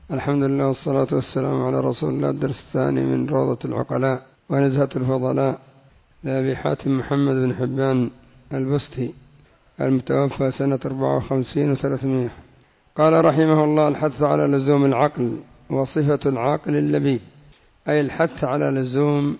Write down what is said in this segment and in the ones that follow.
الحمد لله والصلاة والسلام على رسول الله. الدرس الثاني من روضة العقلاء ونزهة الفضلاء لأبي حاتم محمد بن حبان البستي المتوفى سنة 54 و300. قال رحمه الله: الحث على لزوم العقل. وصفة العاقل اللبيب، أي الحث على لزوم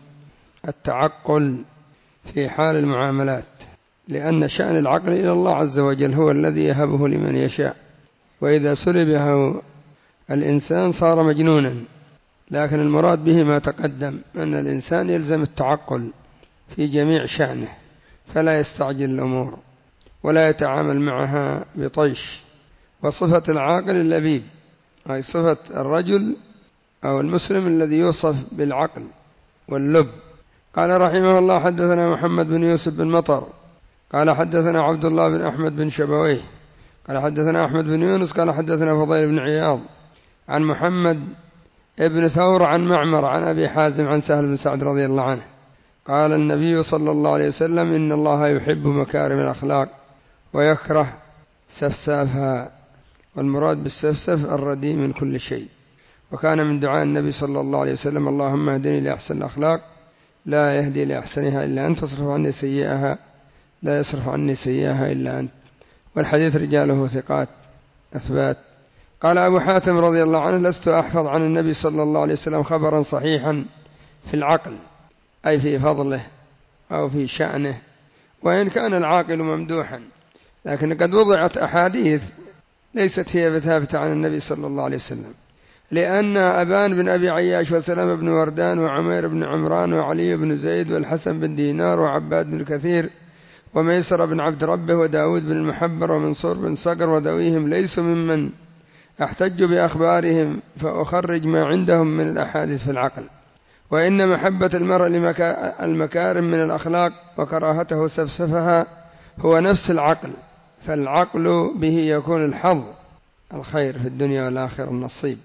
التعقل في حال المعاملات، لأن شأن العقل إلى الله عز وجل، هو الذي يهبه لمن يشاء، وإذا سلبه الإنسان صار مجنونا. لكن المراد به ما تقدم، أن الإنسان يلزم التعقل في جميع شأنه، فلا يستعجل الأمور ولا يتعامل معها بطيش. وصفة العاقل اللبيب، أي صفة الرجل أو المسلم الذي يوصف بالعقل واللب. قال رحمه الله: حدثنا محمد بن يوسف بن مطر قال حدثنا عبد الله بن أحمد بن شبويه قال حدثنا أحمد بن يونس قال حدثنا فضيل بن عياض عن محمد ابن ثور عن معمر عن أبي حازم عن سهل بن سعد رضي الله عنه قال: النبي صلى الله عليه وسلم: إن الله يحب مكارم الأخلاق ويكره سفسافها. والمراد بالسفسف الرديء من كل شيء. وكان من دعاء النبي صلى الله عليه وسلم: اللهم اهدني لأحسن الأخلاق لا يهدي لأحسنها إلا أنت، تصرف عني سيئها لا يصرف عني سيئها إلا أنت. والحديث رجاله ثقات أثبات. قال أبو حاتم رضي الله عنه: لست أحفظ عن النبي صلى الله عليه وسلم خبرا صحيحا في العقل، أي في فضله أو في شأنه، وإن كان العاقل ممدوحا، لكن قد وضعت أحاديث ليست هي بثابتة عن النبي صلى الله عليه وسلم، لأن أبان بن أبي عياش وسلام بن وردان وعمير بن عمران وعلي بن زيد والحسن بن دينار وعباد بن كثير وميسر بن عبد ربه وداود بن المحبر ومنصور بن صقر ودويهم ليسوا ممن أحتج بأخبارهم فأخرج ما عندهم من الأحاديث في العقل. وإن محبة المرء المكارم من الأخلاق وكراهته سفسفها هو نفس العقل، فالعقل به يكون الحظ، الخير في الدنيا والآخرة، النصيب.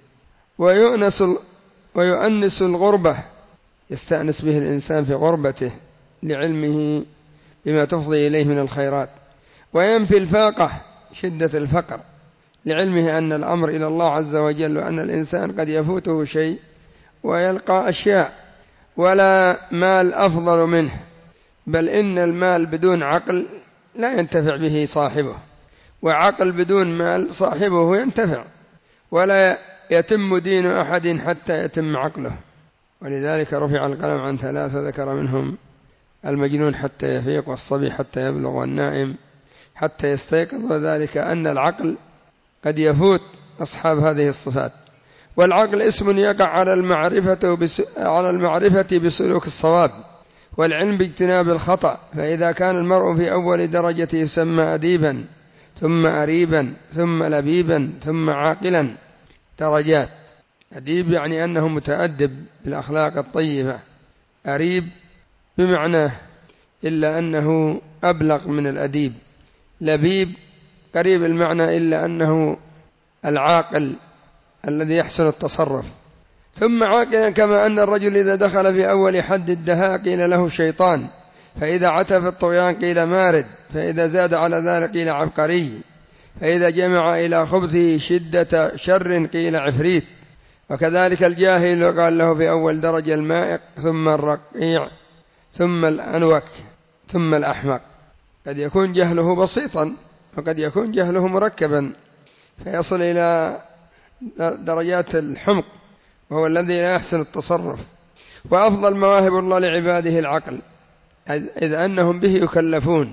ويؤنس الغربة، يستأنس به الإنسان في غربته لعلمه بما تفضي إليه من الخيرات. وينفي الفاقة، شدة الفقر، لعلمه أن الأمر إلى الله عز وجل، وأن الإنسان قد يفوته شيء ويلقى أشياء، ولا مال أفضل منه، بل إن المال بدون عقل لا ينتفع به صاحبه، وعقل بدون مال صاحبه ينتفع، ولا يتم دين أحد حتى يتم عقله. ولذلك رفع القلم عن 3، ذكر منهم المجنون حتى يفيق، والصبي حتى يبلغ، والنائم حتى يستيقظ، وذلك أن العقل قد يفوت أصحاب هذه الصفات. والعقل اسم يقع على المعرفة بسلوك الصواب، والعلم باجتناب الخطأ. فإذا كان المرء في أول درجة يسمى أديبا، ثم أريبا، ثم لبيبا، ثم عاقلا، درجات. أديب يعني أنه متأدب بالأخلاق الطيبة، أريب بمعنى إلا أنه أبلغ من الأديب، لبيب قريب المعنى إلا أنه العاقل الذي يحسن التصرف، ثم عاقلا، كما أن الرجل إذا دخل في أول حد الدهاء قيل له شيطان، فإذا عتف الطغيان قيل مارد، فإذا زاد على ذلك قيل عبقري، فإذا جمع إلى خبثه شدة شر قيل عفريت. وكذلك الجاهل قال له في أول درجة المائق، ثم الرقيع، ثم الأنوك، ثم الأحمق. قد يكون جهله بسيطا، وقد يكون جهله مركبا فيصل إلى درجات الحمق، وهو الذي لا يحسن التصرف. وأفضل مواهب الله لعباده العقل، إذ أنهم به يكلفون،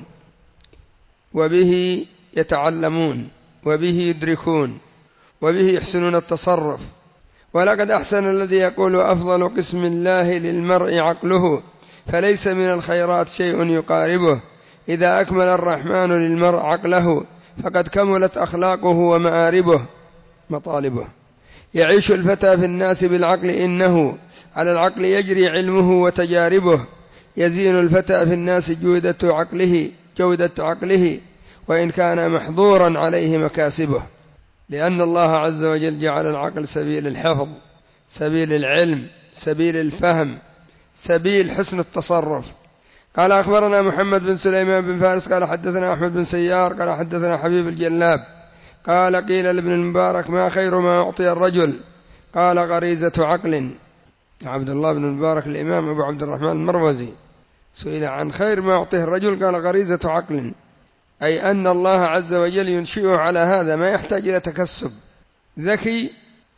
وبه يتعلمون، وبه يدركون، وبه يحسنون التصرف. ولقد أحسن الذي يقول: أفضل قسم الله للمرء عقله، فليس من الخيرات شيء يقاربه. إذا أكمل الرحمن للمرء عقله، فقد كملت أخلاقه ومآربه مطالبه. يعيش الفتى في الناس بالعقل، إنه على العقل يجري علمه وتجاربه. يزين الفتى في الناس جودة عقله، وإن كان محظورا عليه مكاسبه، لأن الله عز وجل جعل العقل سبيل الحفظ، سبيل العلم، سبيل الفهم، سبيل حسن التصرف. قال: أخبرنا محمد بن سليمان بن فارس قال حدثنا أحمد بن سيار قال حدثنا حبيب الجلاب قال: قيل لابن المبارك: ما خير ما أعطي الرجل؟ قال غريزة عقل. عبد الله بن المبارك الإمام أبو عبد الرحمن المروزي سئل عن خير ما يعطيه الرجل قال غريزة عقل، أي أن الله عز وجل ينشئه على هذا، ما يحتاج إلى تكسب، ذكي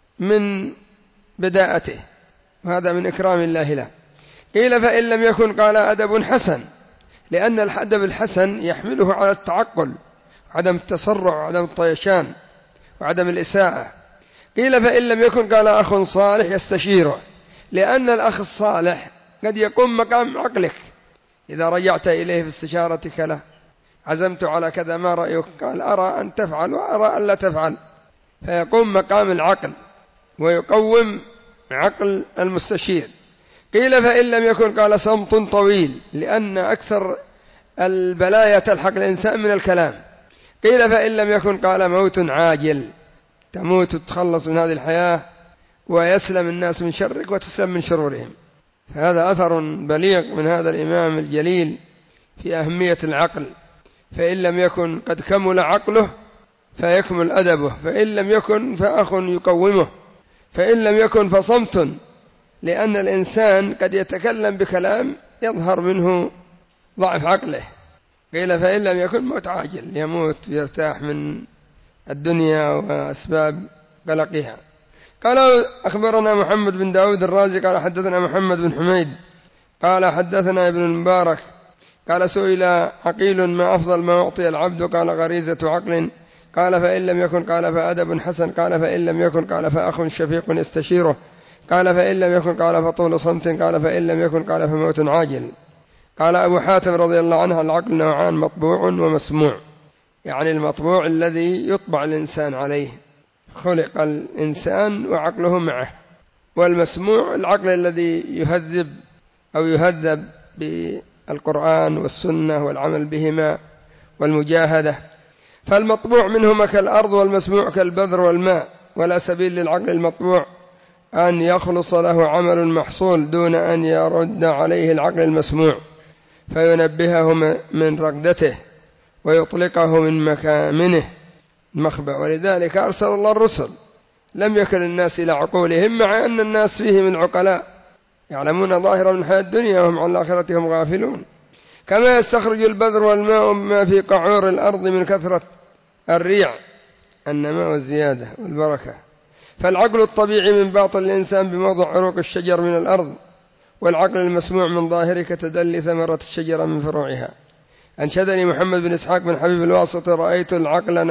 من بداءته، وهذا من إكرام الله له. قيل فإن لم يكن قال أدب حسن، لأن الأدب الحسن يحمله على التعقل وعدم التسرع وعدم الطيشان وعدم الإساءة. قيل فإن لم يكن قال أخ صالح يستشيره، لأن الأخ الصالح قد يقوم مقام عقلك إذا رجعت إليه في استشارتك له، عزمت على كذا ما رأيك؟ قال أرى أن تفعل وأرى أن لا تفعل، فيقوم مقام العقل ويقوم عقل المستشير. قيل فإن لم يكن قال صمت طويل، لأن أكثر البلايا تلحق الإنسان من الكلام. قيل فإن لم يكن قال موت عاجل، تموت وتخلص من هذه الحياة ويسلم الناس من شرك وتسلم من شرورهم. هذا أثر بليغ من هذا الإمام الجليل في أهمية العقل. فإن لم يكن قد كمل عقله فيكمل أدبه، فإن لم يكن فأخ يقومه، فإن لم يكن فصمت، لأن الإنسان قد يتكلم بكلام يظهر منه ضعف عقله. قيل فإن لم يكن موت عاجل، يموت ويرتاح من الدنيا وأسباب قلقها. قال أخبرنا محمد بن داود الرازي قال حدثنا محمد بن حميد قال حدثنا ابن المبارك قال سئل عقيل ما أفضل ما أعطي العبد؟ قال غريزة عقل. قال فإن لم يكن قال فأدب حسن. قال فإن لم يكن قال فأخ شفيق يستشيره. قال فإن لم يكن قال فطول صمت. قال فإن لم يكن قال فموت عاجل. قال أبو حاتم رضي الله عنه العقل نوعان، مطبوع ومسموع، يعني المطبوع الذي يطبع الإنسان عليه، خلق الإنسان وعقله معه، والمسموع العقل الذي يهذب أو يهذب بالقرآن والسنة والعمل بهما والمجاهدة. فالمطبوع منهما كالأرض والمسموع كالبذر والماء، ولا سبيل للعقل المطبوع أن يخلص له عمل محصول دون أن يرد عليه العقل المسموع فينبهه من رقدته ويطلقه من مكامنه مخبأ. ولذلك أرسل الله الرسل، لم يكن الناس إلى عقولهم، مع أن الناس فيهم العقلاء يعلمون ظاهرا من الحياة الدنيا وهم عن الآخرة هم غافلون. كما يستخرج البذر والماء مما في قعور الأرض من كثرة الريع، النماء والزيادة والبركة. فالعقل الطبيعي من باطن الإنسان بموضع عروق الشجر من الأرض، والعقل المسموع من ظاهره كتدلي ثمرة الشجرة من فروعها. أنشدني محمد بن إسحاق بن حبيب الواسطي رأيت العقل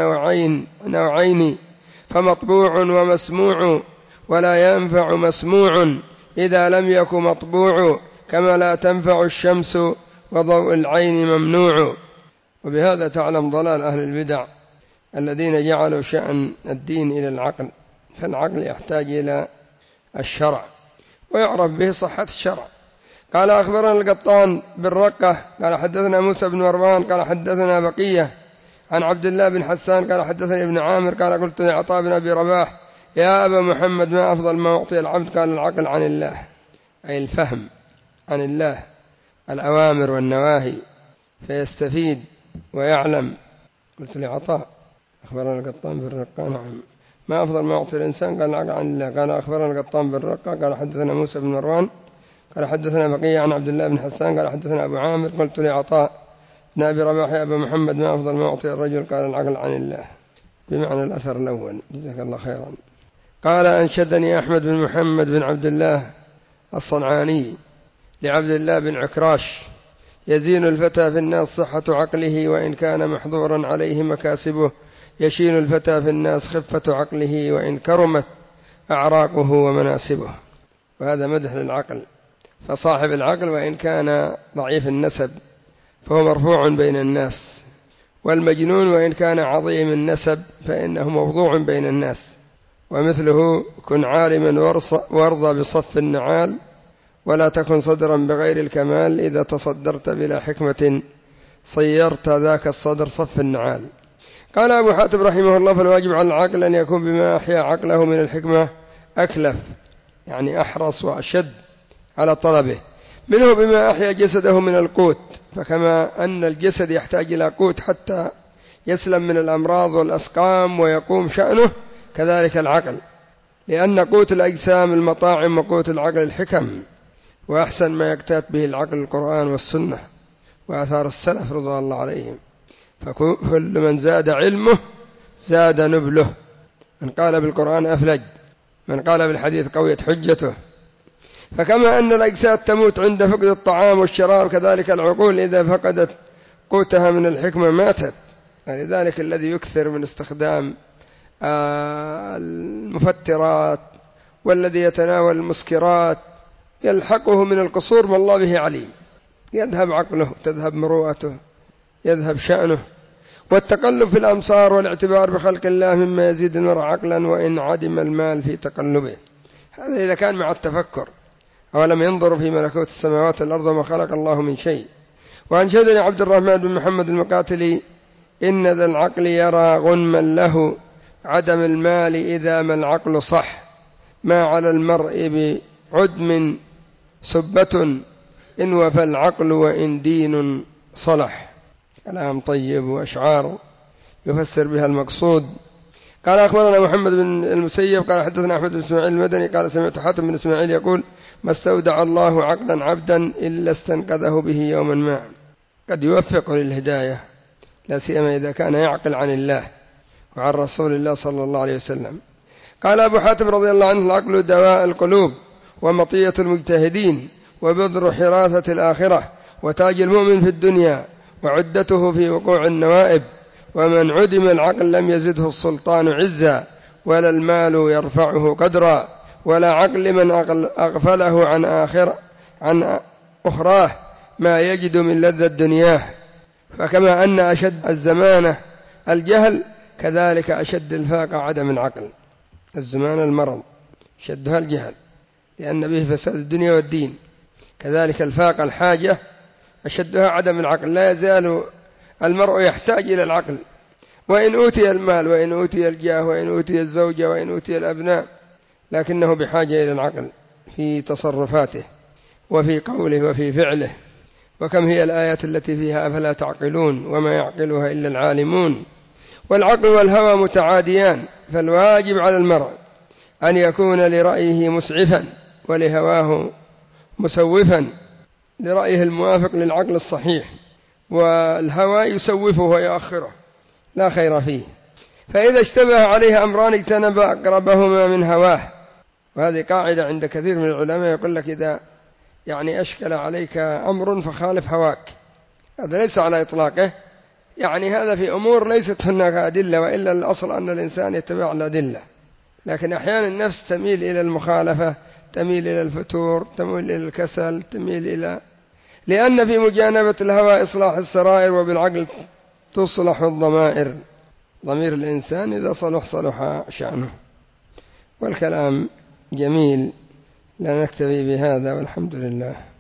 نوعين فمطبوع ومسموع، ولا ينفع مسموع إذا لم يكن مطبوع، كما لا تنفع الشمس وضوء العين ممنوع. وبهذا تعلم ضلال أهل البدع الذين جعلوا شأن الدين إلى العقل، فالعقل يحتاج إلى الشرع ويعرف به صحة الشرع. قال أخبرنا القطان بالرقة قال حدثنا موسى بن مروان قال حدثنا بقية عن عبد الله بن حسان قال حدثني ابن عامر قال قلت لعطاء بن أبي رباح يا أبا محمد ما أفضل ما أعطي العبد؟ قال العقل عن الله، أي الفهم عن الله، الأوامر والنواهي، فيستفيد ويعلم. قلت لعطاء أخبرنا القطان بالرقة نعم ما أفضل ما أعطي الإنسان؟ قال العقل عن الله. قال أخبرنا القطان بالرقة قال حدثنا موسى بن مروان قال حدثنا بقية عن عبد الله بن حسان قال حدثنا أبو عامر قلت لعطاء بن أبي رباح يا أبا محمد ما أفضل ما أعطي الرجل؟ قال العقل عن الله، بمعنى الأثر الأول. جزاك الله خيرا. قال أنشدني أحمد بن محمد بن عبد الله الصنعاني لعبد الله بن عكراش يزين الفتى في الناس صحة عقله وإن كان محظورا عليه مكاسبه، يشين الفتى في الناس خفة عقله وإن كرمت أعراقه ومناسبه. وهذا مدح للعقل، فصاحب العقل وإن كان ضعيف النسب فهو مرفوع بين الناس، والمجنون وإن كان عظيم النسب فإنه موضوع بين الناس. ومثله كن عالما وارضى بصف النعال، ولا تكن صدرا بغير الكمال، إذا تصدرت بلا حكمة صيرت ذاك الصدر صف النعال. قال أبو حاتم رحمه الله فالواجب على العقل أن يكون بما أحيا عقله من الحكمة أكلف، يعني أحرص وأشد على طلبه، منه بما أحيا جسده من القوت، فكما أن الجسد يحتاج إلى قوت حتى يسلم من الأمراض والأسقام ويقوم شأنه، كذلك العقل لأن قوت الأجسام المطاعم وقوت العقل الحكم، وأحسن ما يقتات به العقل القرآن والسنة وآثار السلف رضوان الله عليهم. فكل من زاد علمه زاد نبله، من قال بالقرآن أفلج، من قال بالحديث قويت حجته. فكما أن الأجساد تموت عند فقد الطعام والشراب، كذلك العقول إذا فقدت قوتها من الحكمة ماتت. لذلك الذي يكثر من استخدام المفترات والذي يتناول المسكرات يلحقه من القصور ما الله به عليم، يذهب عقله، تذهب مروءته، يذهب شأنه. والتقلب في الأمصار والاعتبار بخلق الله مما يزيد المرء عقلا وإن عدم المال في تقلبه. هذا إذا كان مع التفكر. أولم ينظروا في ملكوت السماوات والأرض وما خلق الله من شيء. وأنشدني عبد الرحمن بن محمد المقاتلي: إن ذا العقل يرى غنما له عدم المال إذا ما العقل صح، ما على المرء بعدم سبة إن وفى العقل وإن دين صلح. كلام طيب وأشعار يفسر بها المقصود. قال أخبرنا محمد بن المسيب قال حدثنا أحمد بن إسماعيل المدني قال سمعت حاتم بن إسماعيل يقول: ما استودع الله عقلا عبدا إلا استنقذه به يوما ما. قد يوفقه للهداية، لا سيما إذا كان يعقل عن الله وعن رسول الله صلى الله عليه وسلم. قال أبو حاتم رضي الله عنه: العقل دواء القلوب ومطية المجتهدين وبذر حراثة الآخرة وتاج المؤمن في الدنيا وعدته في وقوع النوائب. ومن عدم العقل لم يزده السلطان عزا ولا المال يرفعه قدرا ولا عقل من أغفله عن أخراه ما يجد من لذة دنياه. فكما أن أشد الزمانة الجهل كذلك أشد الفاقة عدم العقل. الزمان المرض شدها الجهل لأن به فساد الدنيا والدين، كذلك الفاقة الحاجة أشدها عدم العقل. لا يزال المرء يحتاج إلى العقل، وإن أوتي المال وإن أوتي الجاه وإن أوتي الزوجة وإن أوتي الأبناء، لكنه بحاجة إلى العقل في تصرفاته وفي قوله وفي فعله. وكم هي الآيات التي فيها أفلا تعقلون وما يعقلها إلا العالمون. والعقل والهوى متعاديان، فالواجب على المرء أن يكون لرأيه مسعفا ولهواه مسوفا، لرأيه الموافق للعقل الصحيح، والهوى يسوفه ويؤخره لا خير فيه. فإذا اشتبه عليه أمران اجتنب أقربهما من هواه. وهذه قاعدة عند كثير من العلماء، يقول لك إذا أشكل عليك أمر فخالف هواك. هذا ليس على إطلاقه، هذا في أمور ليست هناك أدلة، وإلا الأصل أن الإنسان يتبع الأدلة، لكن أحيانا النفس تميل إلى المخالفة، تميل إلى الفتور، تميل إلى الكسل، لأن في مجانبة الهوى إصلاح السرائر، وبالعقل تصلح الضمائر. ضمير الإنسان إذا صلح شأنه. والكلام جميل، لا نكتفي بهذا والحمد لله.